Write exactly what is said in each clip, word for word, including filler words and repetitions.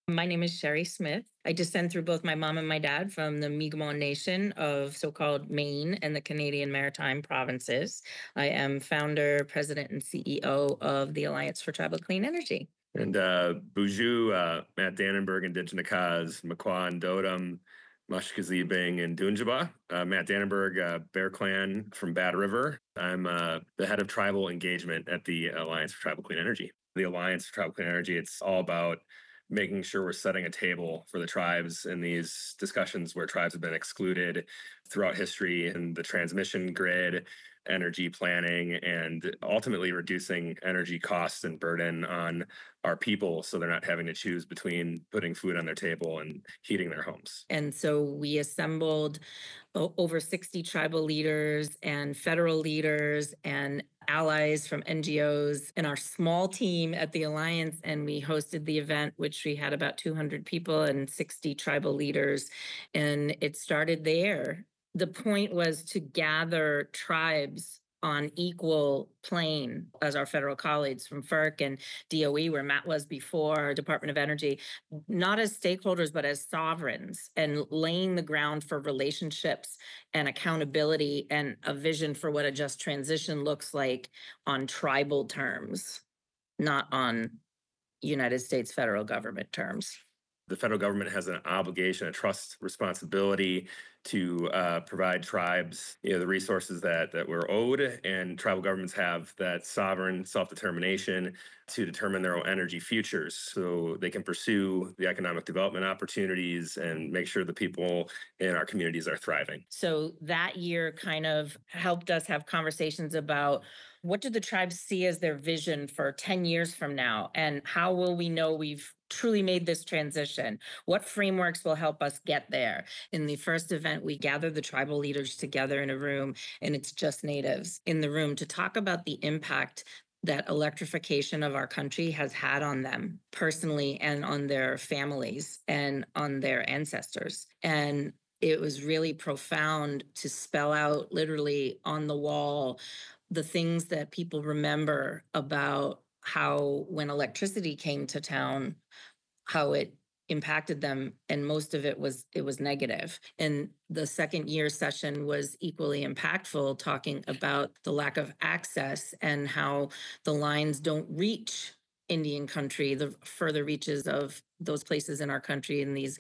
My name is Sherry Smith. I descend through both my mom and my dad from the Mi'kmaq Nation of so-called Maine and the Canadian Maritime Provinces. I am founder, president, and C E O of the Alliance for Tribal Clean Energy. And uh, Buju, uh, Matt Dannenberg, Indigenous, Makwan, Dodum, Mushkazibing, and Dunjaba. Uh, Matt Dannenberg, uh, Bear Clan from Bad River. I'm uh, the head of tribal engagement at the Alliance for Tribal Clean Energy. The Alliance for Tribal Clean Energy, it's all about making sure we're setting a table for the tribes in these discussions where tribes have been excluded throughout history and the transmission grid, energy planning, and ultimately reducing energy costs and burden on our people so they're not having to choose between putting food on their table and heating their homes. And so we assembled o- over sixty tribal leaders and federal leaders and allies from N G Os in our small team at the Alliance. And we hosted the event, which we had about two hundred people and sixty tribal leaders. And it started there. The point was to gather tribes on equal plane as our federal colleagues from F E R C and D O E, where Matt was before, Department of Energy, not as stakeholders, but as sovereigns, and laying the ground for relationships and accountability and a vision for what a just transition looks like on tribal terms, not on United States federal government terms. The federal government has an obligation, a trust responsibility to uh, provide tribes, you know, the resources that that we're owed, and tribal governments have that sovereign self-determination to determine their own energy futures, so they can pursue the economic development opportunities and make sure the people in our communities are thriving. So that year kind of helped us have conversations about what do the tribes see as their vision for ten years from now, and how will we know we've truly made this transition? What frameworks will help us get there? In the first event, we gathered the tribal leaders together in a room, and it's just natives in the room, to talk about the impact that electrification of our country has had on them personally and on their families and on their ancestors. And it was really profound to spell out literally on the wall the things that people remember about how when electricity came to town, how it impacted them, and most of it was it was negative. And the second year session was equally impactful, talking about the lack of access and how the lines don't reach Indian country, the further reaches of those places in our country, and these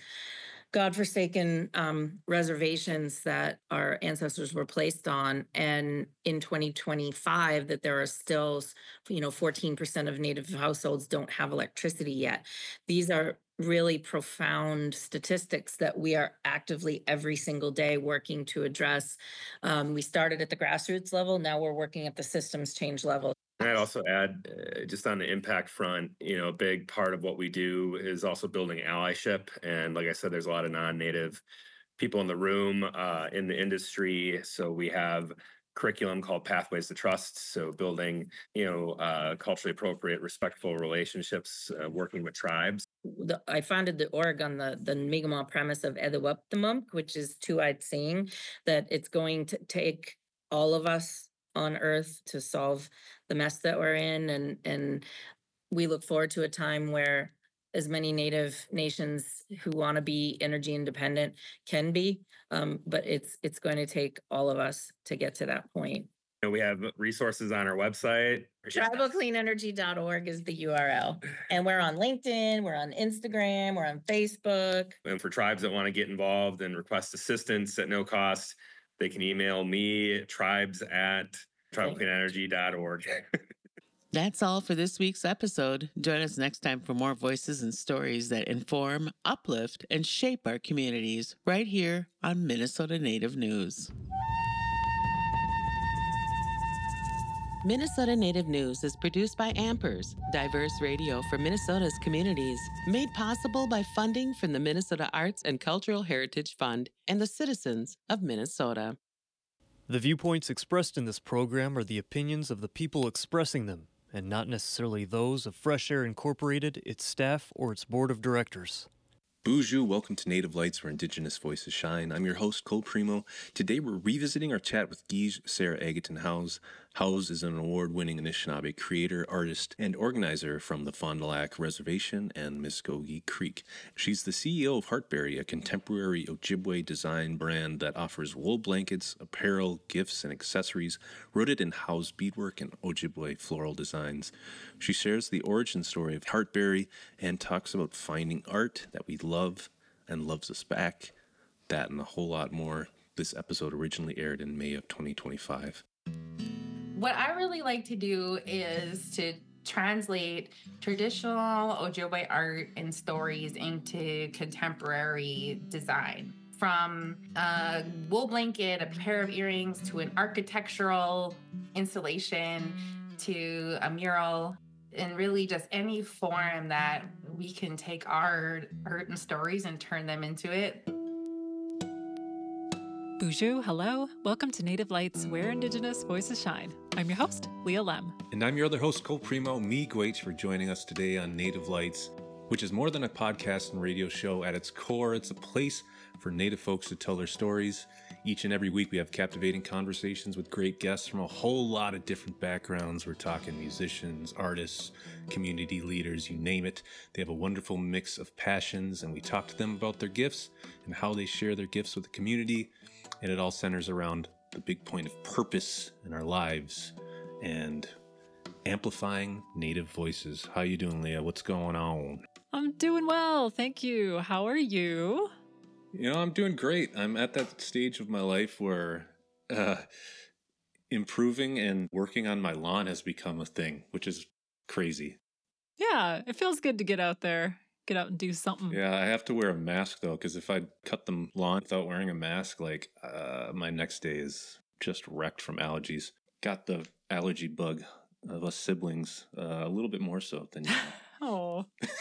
godforsaken um, reservations that our ancestors were placed on. And in twenty twenty-five, that there are still, you know, fourteen percent of Native households don't have electricity yet. These are really profound statistics that we are actively every single day working to address. Um, we started at the grassroots level. Now we're working at the systems change level. And I'd also add, uh, just on the impact front, you know, a big part of what we do is also building allyship. And like I said, there's a lot of non-native people in the room, uh, in the industry. So we have curriculum called Pathways to Trust. So building, you know, uh, culturally appropriate, respectful relationships, uh, working with tribes. The, I founded the org on the, the Mi'kmaq premise of Edawaptamunk, which is two-eyed seeing, that it's going to take all of us on Earth to solve the mess that we're in. And, and we look forward to a time where as many Native nations who want to be energy independent can be, um, but it's it's going to take all of us to get to that point. And we have resources on our website. tribal clean energy dot org is the U R L. And we're on LinkedIn, we're on Instagram, we're on Facebook. And for tribes that want to get involved and request assistance at no cost, they can email me, tribes at tribal clean energy dot org. That's all for this week's episode. Join us next time for more voices and stories that inform, uplift, and shape our communities right here on Minnesota Native News. Minnesota Native News is produced by Ampers, diverse radio for Minnesota's communities, made possible by funding from the Minnesota Arts and Cultural Heritage Fund and the citizens of Minnesota. The viewpoints expressed in this program are the opinions of the people expressing them, and not necessarily those of Fresh Air Incorporated, its staff, or its board of directors. Bonjour, welcome to Native Lights, where Indigenous voices shine. I'm your host, Cole Primo. Today we're revisiting our chat with Guige Sarah Agaton Howes. Howes is an award-winning Anishinaabe creator, artist, and organizer from the Fond du Lac Reservation and Muskogee Creek. She's the C E O of Heartberry, a contemporary Ojibwe design brand that offers wool blankets, apparel, gifts, and accessories rooted in Howes beadwork and Ojibwe floral designs. She shares the origin story of Heartberry and talks about finding art that we love and loves us back. That and a whole lot more. This episode originally aired in May of twenty twenty-five. What I really like to do is to translate traditional Ojibwe art and stories into contemporary design. From a wool blanket, a pair of earrings, to an architectural installation, to a mural, and really just any form that we can take our art and stories and turn them into it. Bonjour, hello. Welcome to Native Lights, where Indigenous voices shine. I'm your host, Leah Lem. And I'm your other host, Cole Primo, me, Gwach, for joining us today on Native Lights, which is more than a podcast and radio show. At its core, it's a place for Native folks to tell their stories. Each and every week, we have captivating conversations with great guests from a whole lot of different backgrounds. We're talking musicians, artists, community leaders, you name it. They have a wonderful mix of passions, and we talk to them about their gifts and how they share their gifts with the community. And it all centers around the big point of purpose in our lives and amplifying Native voices. How you doing, Leah? What's going on? I'm doing well, thank you. How are you? You know, I'm doing great. I'm at that stage of my life where uh, improving and working on my lawn has become a thing, which is crazy. Yeah, it feels good to get out there, get out and do something. Yeah, I have to wear a mask, though, because if I cut the lawn without wearing a mask, like, uh, my next day is just wrecked from allergies. Got the allergy bug of us siblings, uh, a little bit more so than you. Oh.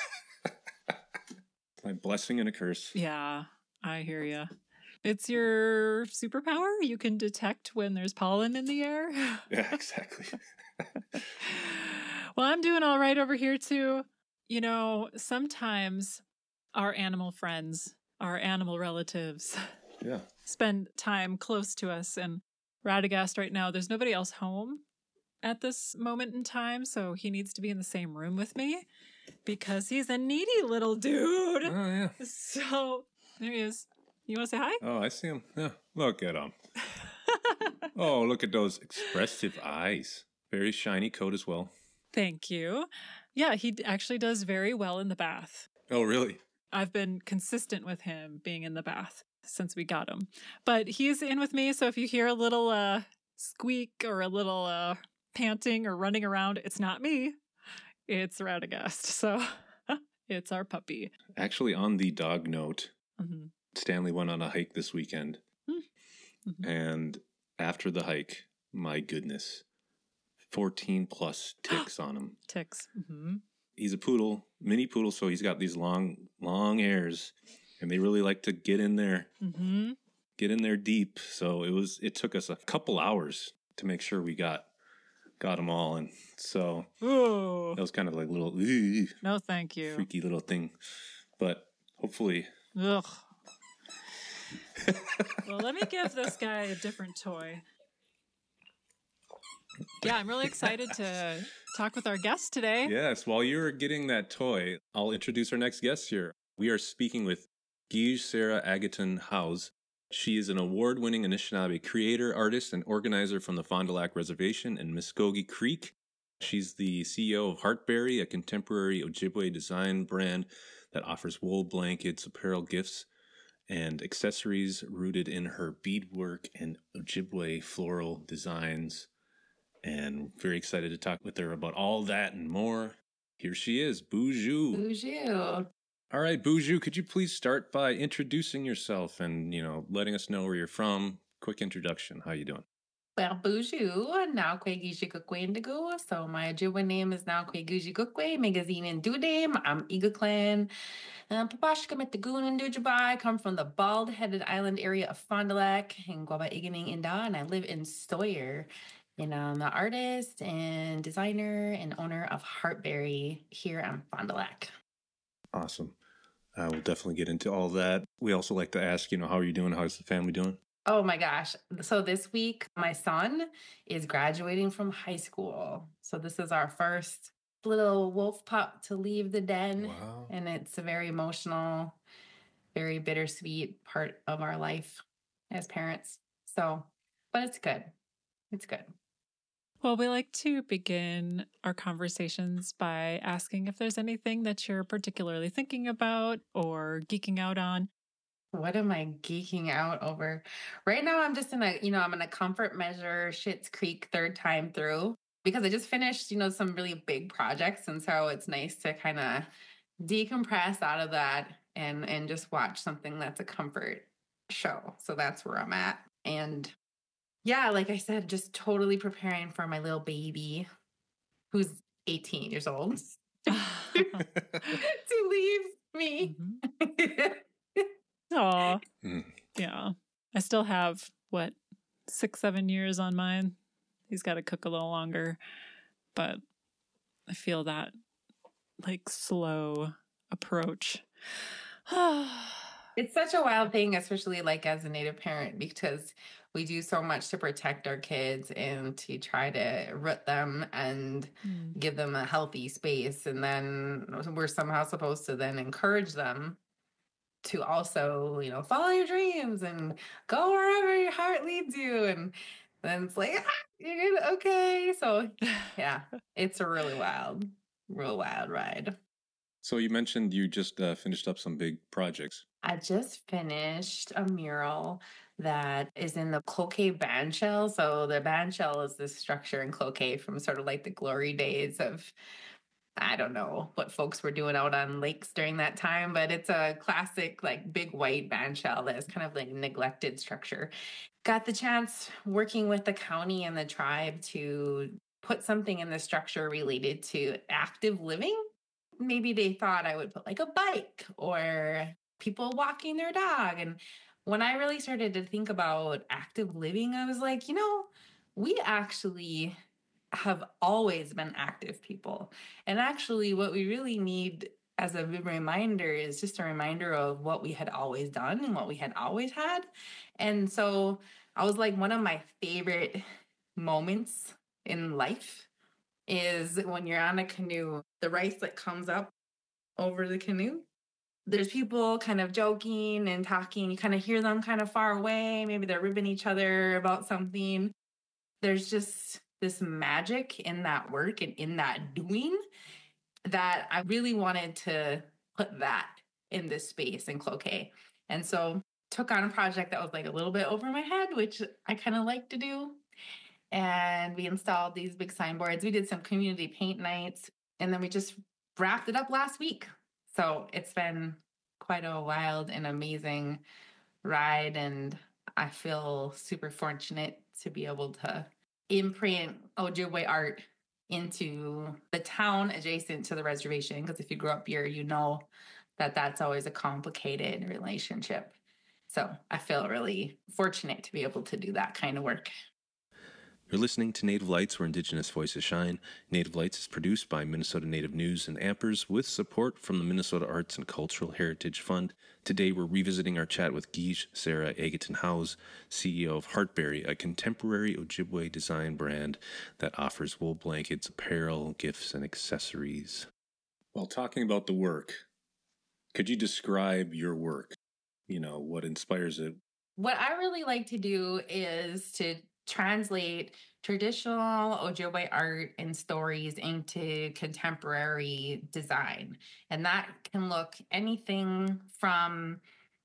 My blessing and a curse. Yeah, I hear you. It's your superpower. You can detect when there's pollen in the air. Yeah, exactly. Well, I'm doing all right over here, too. You know, sometimes our animal friends, our animal relatives, Yeah. spend time close to us. And Radagast right now, there's nobody else home at this moment in time, so he needs to be in the same room with me because he's a needy little dude. Oh, yeah. So there he is. You want to say hi? Oh, I see him. Yeah. Look at him. Oh, look at those expressive eyes. Very shiny coat as well. Thank you. Yeah, he d- actually does very well in the bath. Oh, really? I've been consistent with him being in the bath since we got him. But he's in with me, so if you hear a little uh, squeak or a little uh, panting or running around, it's not me. It's Radagast. So it's our puppy. Actually, on the dog note, Mm-hmm. Stanley went on a hike this weekend. Mm-hmm. And after the hike, my goodness, fourteen plus ticks on him. Ticks. Mm-hmm. He's a poodle, mini poodle, so he's got these long, long hairs, and they really like to get in there, Mm-hmm. get in there deep. So it was, it took us a couple hours to make sure we got, got them all. And so Ooh. that was kind of like a little "Ooh," No, thank you. freaky little thing, but hopefully. Ugh. Well, let me give this guy a different toy. Yeah, I'm really excited to talk with our guest today. Yes, while you're getting that toy, I'll introduce our next guest here. We are speaking with Guige Sarah Agaton Howes. She is an award-winning Anishinaabe creator, artist, and organizer from the Fond du Lac Reservation and Muskogee Creek. She's the C E O of Heartberry, a contemporary Ojibwe design brand that offers wool blankets, apparel, gifts, and accessories rooted in her beadwork and Ojibwe floral designs. And very excited to talk with her about all that and more. Here she is, Bonjour. Bonjour. All right, Bonjour, could you please start by introducing yourself and, you know, letting us know where you're from? Quick introduction. How you doing? Well, bonjour. Now kwe gishi kukwe indigo. So my Ojibwe name is now kwe guji kukwe. Magazine in Dudame. I'm Iga Clan. Um, Papashka Metagoon and Dujabai. I come from the bald-headed island area of Fond du Lac in Guaba Iganing Inda, and I live in Sawyer. And I'm the artist and designer and owner of Heartberry here on Fond du Lac. Awesome. Uh, we'll definitely get into all that. We also like to ask, you know, how are you doing? How's the family doing? Oh my gosh. So this week, my son is graduating from high school. So this is our first little wolf pup to leave the den. Wow. And it's a very emotional, very bittersweet part of our life as parents. So, but it's good. It's good. Well, we like to begin our conversations by asking if there's anything that you're particularly thinking about or geeking out on. What am I geeking out over? Right now, I'm just in a, you know, I'm in a comfort measure Schitt's Creek third time through because I just finished, you know, some really big projects. And so it's nice to kind of decompress out of that and and just watch something that's a comfort show. So that's where I'm at. And yeah, like I said, just totally preparing for my little baby who's eighteen years old to leave me. Mhm. Aw. Mm. Yeah. I still have, what, six, seven years on mine. He's got to cook a little longer. But I feel that, like, slow approach. It's such a wild thing, especially like as a Native parent, because we do so much to protect our kids and to try to root them and Mm. give them a healthy space. And then we're somehow supposed to then encourage them to also, you know, follow your dreams and go wherever your heart leads you. And then it's like, ah, you're good. Okay. So yeah, it's a really wild, real wild ride. So you mentioned you just uh, finished up some big projects. I just finished a mural that is in the Cloquet bandshell. So the bandshell is this structure in Cloquet from sort of like the glory days of, I don't know what folks were doing out on lakes during that time, but it's a classic, like big white bandshell that is kind of like neglected structure. Got the chance working with the county and the tribe to put something in the structure related to active living. Maybe they thought I would put like a bike or people walking their dog. And when I really started to think about active living, I was like, you know, we actually have always been active people. And actually, what we really need as a reminder is just a reminder of what we had always done and what we had always had. And so I was like, one of my favorite moments in life is when you're on a canoe, the rice that comes up over the canoe. There's people kind of joking and talking. You kind of hear them kind of far away. Maybe they're ribbing each other about something. There's just this magic in that work and in that doing that I really wanted to put that in this space in Cloquet. And so took on a project that was like a little bit over my head, which I kind of like to do. And we installed these big signboards. We did some community paint nights, and then we just wrapped it up last week. So it's been quite a wild and amazing ride. And I feel super fortunate to be able to imprint Ojibwe art into the town adjacent to the reservation. Because if you grew up here, you know that that's always a complicated relationship. So I feel really fortunate to be able to do that kind of work. You're listening to Native Lights, where Indigenous voices shine. Native Lights is produced by Minnesota Native News and Ampers with support from the Minnesota Arts and Cultural Heritage Fund. Today, we're revisiting our chat with Guige Sarah Egerton Howes, C E O of Heartberry, a contemporary Ojibwe design brand that offers wool blankets, apparel, gifts, and accessories. While talking about the work, could you describe your work? You know, what inspires it? What I really like to do is to translate traditional Ojibwe art and stories into contemporary design. And that can look anything from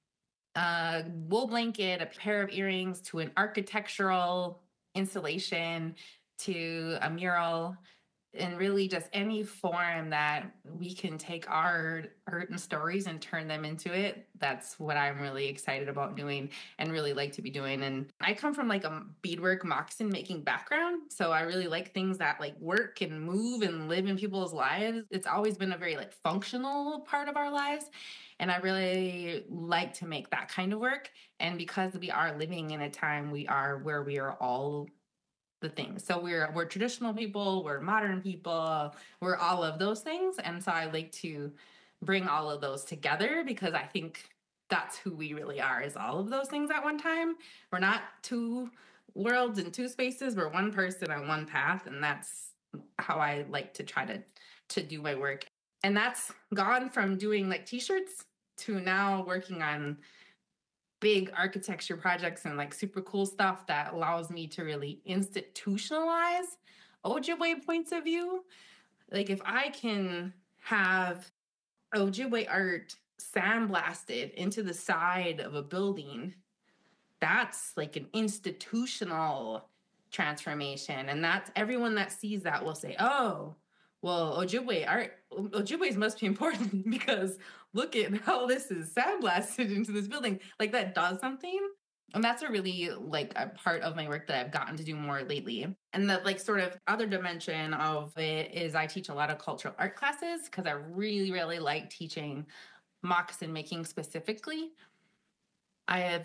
a wool blanket, a pair of earrings, to an architectural installation, to a mural, and really just any form that we can take our art and stories and turn them into it. That's what I'm really excited about doing and really like to be doing. And I come from like a beadwork moccasin making background. So I really like things that like work and move and live in people's lives. It's always been a very like functional part of our lives. And I really like to make that kind of work. And because we are living in a time we are where we are all the things. So we're we're traditional people, we're modern people, we're all of those things. And so I like to bring all of those together because I think that's who we really are, is all of those things at one time. We're not two worlds and two spaces. We're one person on one path. And that's how I like to try to, to do my work. And that's gone from doing like t-shirts to now working on big architecture projects and like super cool stuff that allows me to really institutionalize Ojibwe points of view. Like if I can have Ojibwe art sandblasted into the side of a building, that's like an institutional transformation. And that's everyone that sees that will say, oh, well, Ojibwe art, Ojibwe's must be important because look at how this is sandblasted into this building. Like that does something. And that's a really like a part of my work that I've gotten to do more lately. And the like sort of other dimension of it is I teach a lot of cultural art classes because I really, really like teaching moccasin making specifically. I have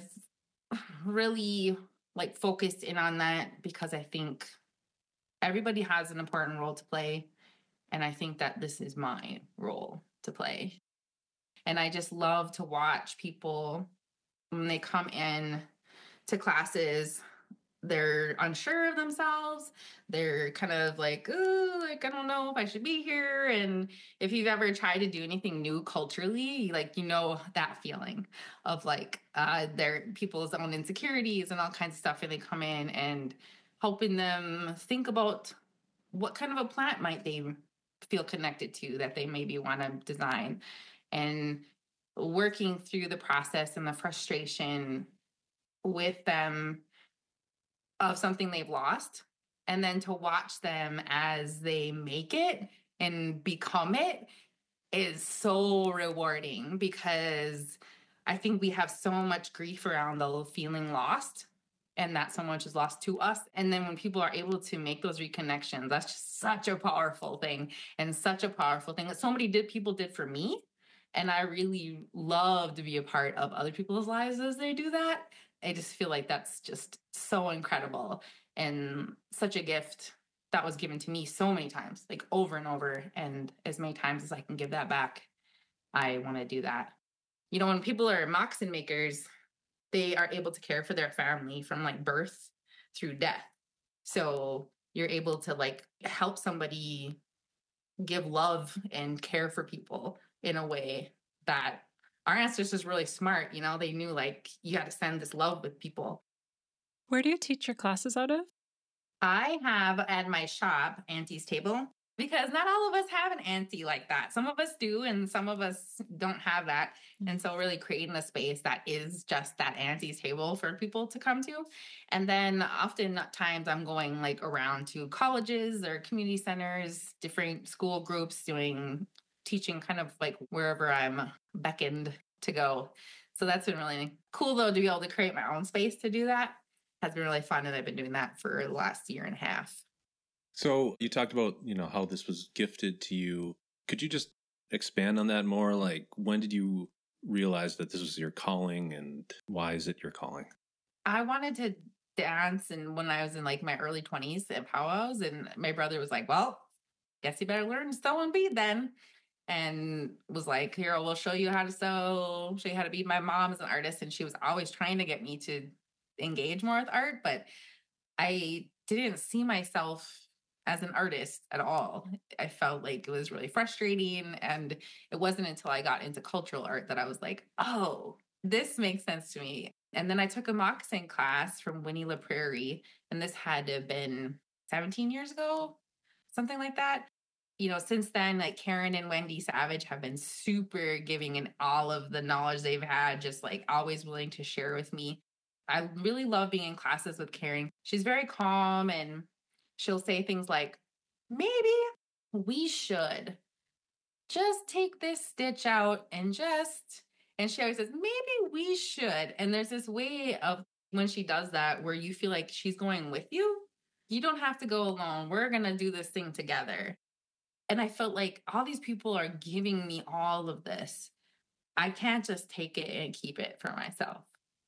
really like focused in on that because I think everybody has an important role to play. And I think that this is my role to play. And I just love to watch people when they come in to classes, they're unsure of themselves. They're kind of like, oh, like, I don't know if I should be here. And if you've ever tried to do anything new culturally, like, you know, that feeling of like, uh, their people's own insecurities and all kinds of stuff. And they come in and helping them think about what kind of a plant might they feel connected to that they maybe want to design, and working through the process and the frustration with them of something they've lost, and then to watch them as they make it and become it is so rewarding, because I think we have so much grief around the feeling lost and that so much is lost to us. And then when people are able to make those reconnections, that's just such a powerful thing, and such a powerful thing that so many did people did for me. And I really love to be a part of other people's lives as they do that. I just feel like that's just so incredible and such a gift that was given to me so many times, like over and over. And as many times as I can give that back, I want to do that. You know, when people are moccasin makers, they are able to care for their family from like birth through death. So you're able to like help somebody give love and care for people in a way that our ancestors really smart. You know, they knew like you got to send this love with people. Where do you teach your classes out of? I have at my shop Auntie's Table, because not all of us have an auntie like that. Some of us do, and some of us don't have that. And so really creating a space that is just that Auntie's Table for people to come to. And then often times I'm going like around to colleges or community centers, different school groups, doing teaching kind of like wherever I'm beckoned to go. So that's been really cool though, to be able to create my own space to do that. Has been really fun. And I've been doing that for the last year and a half. So you talked about, you know, how this was gifted to you. Could you just expand on that more? Like, when did you realize that this was your calling, and why is it your calling? I wanted to dance, and when I was in like my early twenties at powwows, and my brother was like, well, guess you better learn to sew and bead then. And was like, here, we'll show you how to sew, show you how to bead. My mom is an artist, and she was always trying to get me to engage more with art, but I didn't see myself as an artist at all. I felt like it was really frustrating. And it wasn't until I got into cultural art that I was like, oh, this makes sense to me. And then I took a moccasin class from Winnie LaPrairie, and this had to have been seventeen years ago, something like that. You know, since then, like Karen and Wendy Savage have been super giving in all of the knowledge they've had, just like always willing to share with me. I really love being in classes with Karen. She's very calm, and she'll say things like, maybe we should just take this stitch out and just, and she always says, maybe we should. And there's this way of when she does that where you feel like she's going with you. You don't have to go alone. We're going to do this thing together. And I felt like all these people are giving me all of this. I can't just take it and keep it for myself.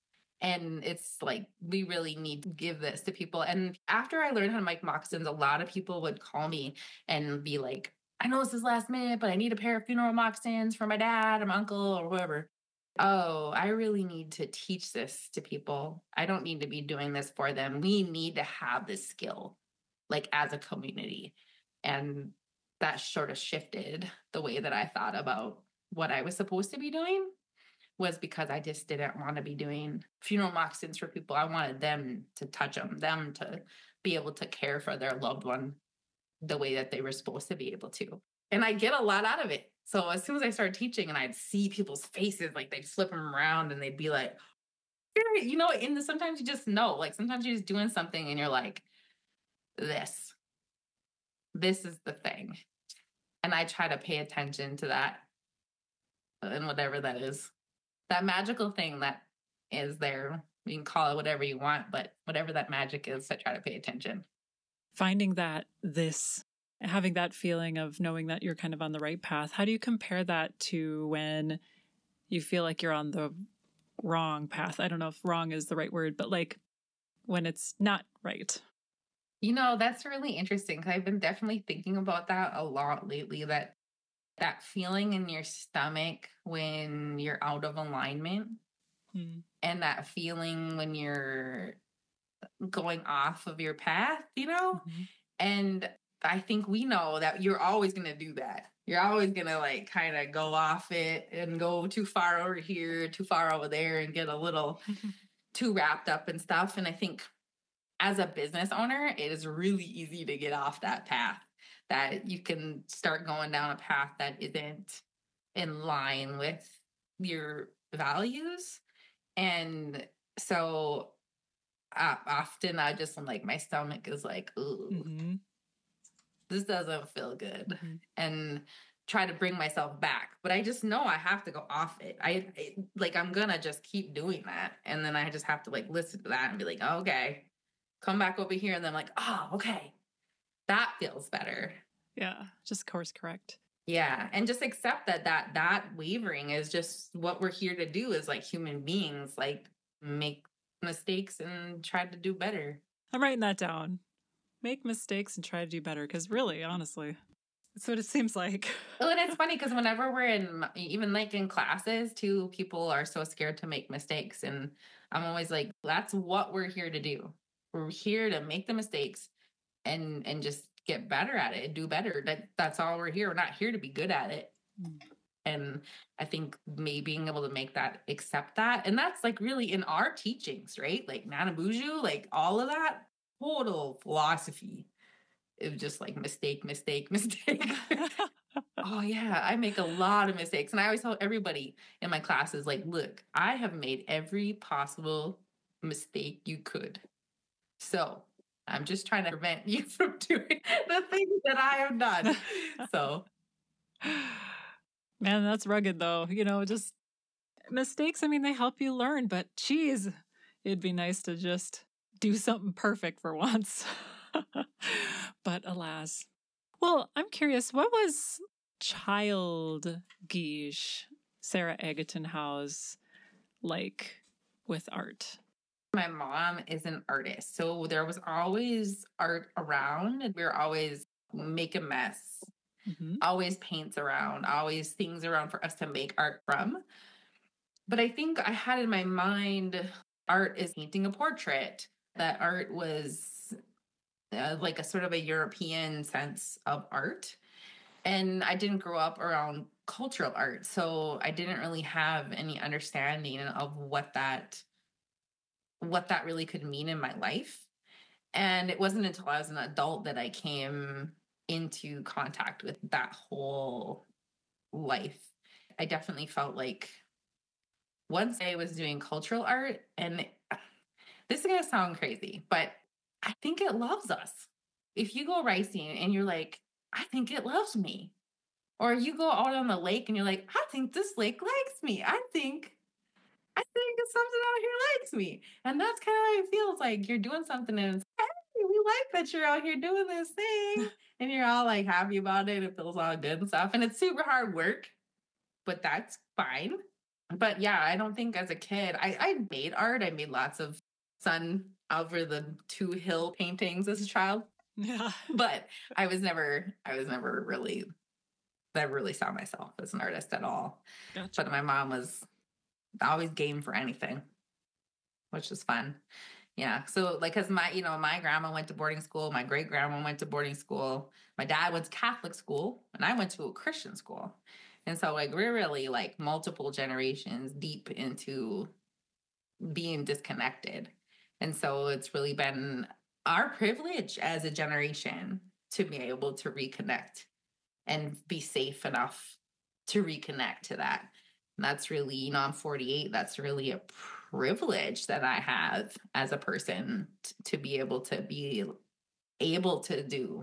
And it's like, we really need to give this to people. And after I learned how to make moccasins, a lot of people would call me and be like, I know this is last minute, but I need a pair of funeral moccasins for my dad or my uncle or whoever. oh, I really need to teach this to people. I don't need to be doing this for them. We need to have this skill, like as a community. And that sort of shifted the way that I thought about what I was supposed to be doing, was because I just didn't want to be doing funeral moccasins for people. I wanted them to touch them, them to be able to care for their loved one the way that they were supposed to be able to. And I get a lot out of it. So as soon as I started teaching and I'd see people's faces, like they'd flip them around and they'd be like, you know, and the, sometimes you just know, like sometimes you're just doing something and you're like, this, this is the thing. And I try to pay attention to that and whatever that is, that magical thing that is there. You can call it whatever you want, but whatever that magic is, I try to pay attention. Finding that this, having that feeling of knowing that you're kind of on the right path, how do you compare that to when you feel like you're on the wrong path? I don't know if wrong is the right word, but like when it's not right. You know, that's really interesting because I've been definitely thinking about that a lot lately, that that feeling in your stomach when you're out of alignment hmm. and that feeling when you're going off of your path, you know? Mm-hmm. And I think we know that you're always going to do that. You're always going to like kind of go off it and go too far over here, too far over there and get a little too wrapped up and stuff. And I think as a business owner, it is really easy to get off that path, that you can start going down a path that isn't in line with your values. And so uh, often I just am like, my stomach is like, ooh, mm-hmm. this doesn't feel good. Mm-hmm. And try to bring myself back. But I just know I have to go off it. I, I like, I'm going to just keep doing that. And then I just have to like listen to that and be like, oh, okay, come back over here. And then I'm like, oh, okay, that feels better. Yeah. Just course correct. Yeah. And just accept that that that wavering is just what we're here to do as like human beings, like make mistakes and try to do better. I'm writing that down. Make mistakes and try to do better. Because really, honestly, that's what it seems like. Well, and it's funny because whenever we're in, even like in classes too, people are so scared to make mistakes. And I'm always like, that's what we're here to do. We're here to make the mistakes and and just get better at it and do better. That that's all we're here. We're not here to be good at it. Mm. And I think maybe being able to make that, accept that. And that's like really in our teachings, right? Like Nana Buju, like all of that total philosophy. It was just like mistake, mistake, mistake. Oh yeah, I make a lot of mistakes. And I always tell everybody in my classes, like, look, I have made every possible mistake you could. So I'm just trying to prevent you from doing the things that I have done. So, man, that's rugged though. You know, just mistakes. I mean, they help you learn, but geez, it'd be nice to just do something perfect for once. But alas. Well, I'm curious, what was child Guiche, Sarah Agaton Howe's, like with art? My mom is an artist, so there was always art around, and we were always make a mess, mm-hmm. always paints around, always things around for us to make art from. But I think I had in my mind, art is painting a portrait, that art was uh, like a sort of a European sense of art. And I didn't grow up around cultural art, so I didn't really have any understanding of what that what that really could mean in my life. And it wasn't until I was an adult that I came into contact with that whole life. I definitely felt like once I was doing cultural art, and this is going to sound crazy, but I think it loves us. If you go ricing and you're like, I think it loves me. Or you go out on the lake and you're like, I think this lake likes me. I think I think something out here likes me. And that's kind of how it feels like you're doing something and it's, hey, we like that you're out here doing this thing. And you're all like happy about it. It feels all good and stuff. And it's super hard work, but that's fine. But yeah, I don't think as a kid, I, I made art. I made lots of sun over the two hill paintings as a child. Yeah. But I was never, I was never really, I really saw myself as an artist at all. Gotcha. But my mom was always game for anything, which is fun. Yeah. So like, cause my, you know, my grandma went to boarding school. My great grandma went to boarding school. My dad went to Catholic school and I went to a Christian school. And so like, we're really like multiple generations deep into being disconnected. And so it's really been our privilege as a generation to be able to reconnect and be safe enough to reconnect to that. And that's really, you know, I'm forty-eight. That's really a privilege that I have as a person t- to be able to be able to do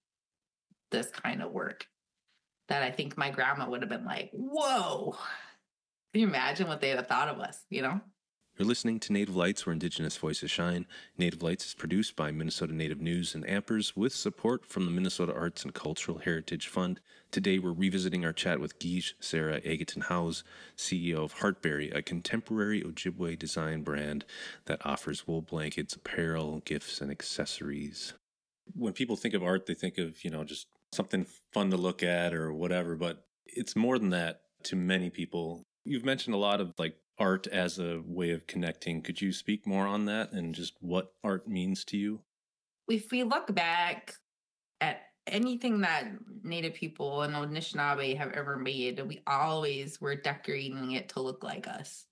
this kind of work that I think my grandma would have been like, whoa, can you imagine what they'd have thought of us, you know? You're listening to Native Lights, where Indigenous voices shine. Native Lights is produced by Minnesota Native News and Ampers with support from the Minnesota Arts and Cultural Heritage Fund. Today, we're revisiting our chat with Guige Sarah Egerton Howes, C E O of Heartberry, a contemporary Ojibwe design brand that offers wool blankets, apparel, gifts, and accessories. When people think of art, they think of, you know, just something fun to look at or whatever, but it's more than that to many people. You've mentioned a lot of like art as a way of connecting. Could you speak more on that and just what art means to you? If we look back at anything that Native people and Anishinaabe have ever made, we always were decorating it to look like us.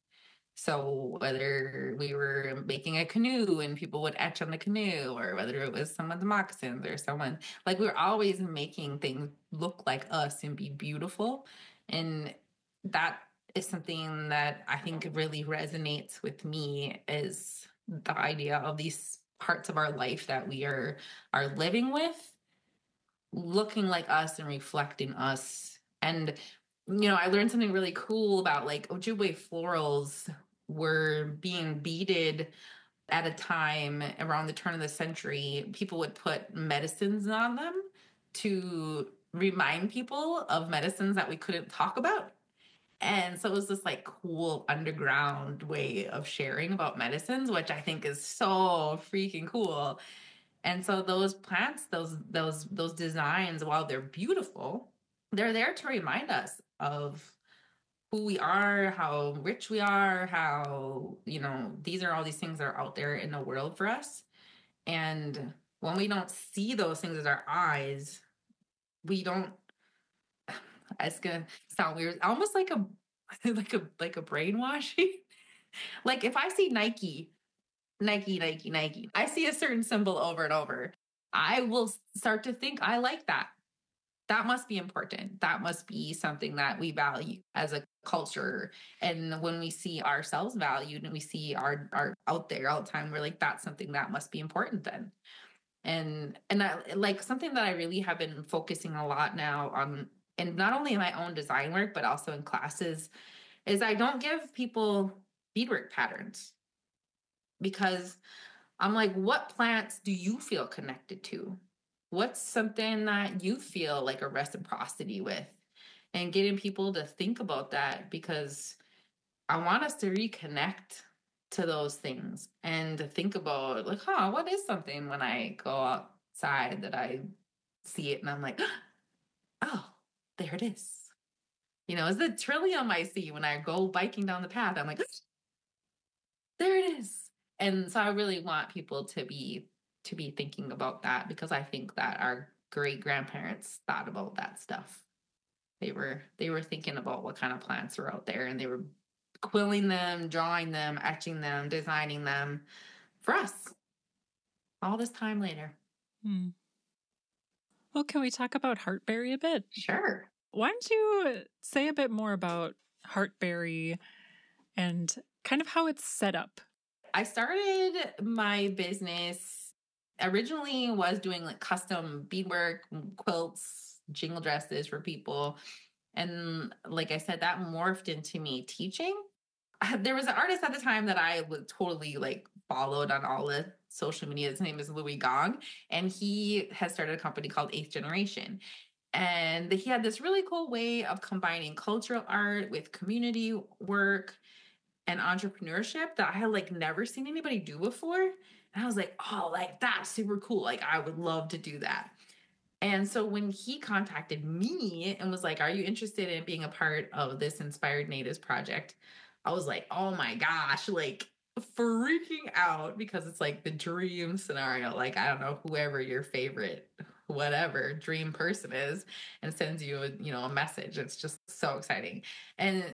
So whether we were making a canoe and people would etch on the canoe, or whether it was someone's moccasins or someone, like we were always making things look like us and be beautiful. And that is something that I think really resonates with me, is the idea of these parts of our life that we are are living with looking like us and reflecting us. And you know, I learned something really cool about like Ojibwe florals were being beaded at a time around the turn of the century. People would put medicines on them to remind people of medicines that we couldn't talk about. And so it was this like cool underground way of sharing about medicines, which I think is so freaking cool. And so those plants, those those those designs, while they're beautiful, they're there to remind us of who we are, how rich we are, how, you know, these are all these things that are out there in the world for us. And when we don't see those things with our eyes, we don't, it's gonna sound weird, almost like a like a like a brainwashing. Like if I see Nike, Nike, Nike, Nike, I see a certain symbol over and over, I will start to think I like that. That must be important. That must be something that we value as a culture. And when we see ourselves valued and we see our art out there all the time, we're like, that's something that must be important then. And and I, like something that I really have been focusing a lot now on, and not only in my own design work, but also in classes, is I don't give people beadwork patterns, because I'm like, what plants do you feel connected to? What's something that you feel like a reciprocity with? And getting people to think about that, because I want us to reconnect to those things and to think about like, huh, what is something when I go outside that I see it and I'm like, oh, there it is. You know, it's the trillium I see when I go biking down the path. I'm like, there it is. And so I really want people to be to be thinking about that, because I think that our great grandparents thought about that stuff. They were they were thinking about what kind of plants were out there, and they were quilling them, drawing them, etching them, designing them for us all this time later. Hmm. Well, can we talk about Heartberry a bit? Sure. Why don't you say a bit more about Heartberry and kind of how it's set up? I started my business originally was doing like custom beadwork, quilts, jingle dresses for people. And like I said, that morphed into me teaching. There was an artist at the time that I would totally like followed on all the social media. His name is Louis Gong, and he has started a company called Eighth Generation. And he had this really cool way of combining cultural art with community work and entrepreneurship that I had like never seen anybody do before. And I was like, oh, like that's super cool. Like I would love to do that. And so when he contacted me and was like, are you interested in being a part of this Inspired Natives project? I was like, oh my gosh, like freaking out because it's like the dream scenario. Like, I don't know, whoever your favorite, whatever dream person is, and sends you a, you know, a message. It's just so exciting. And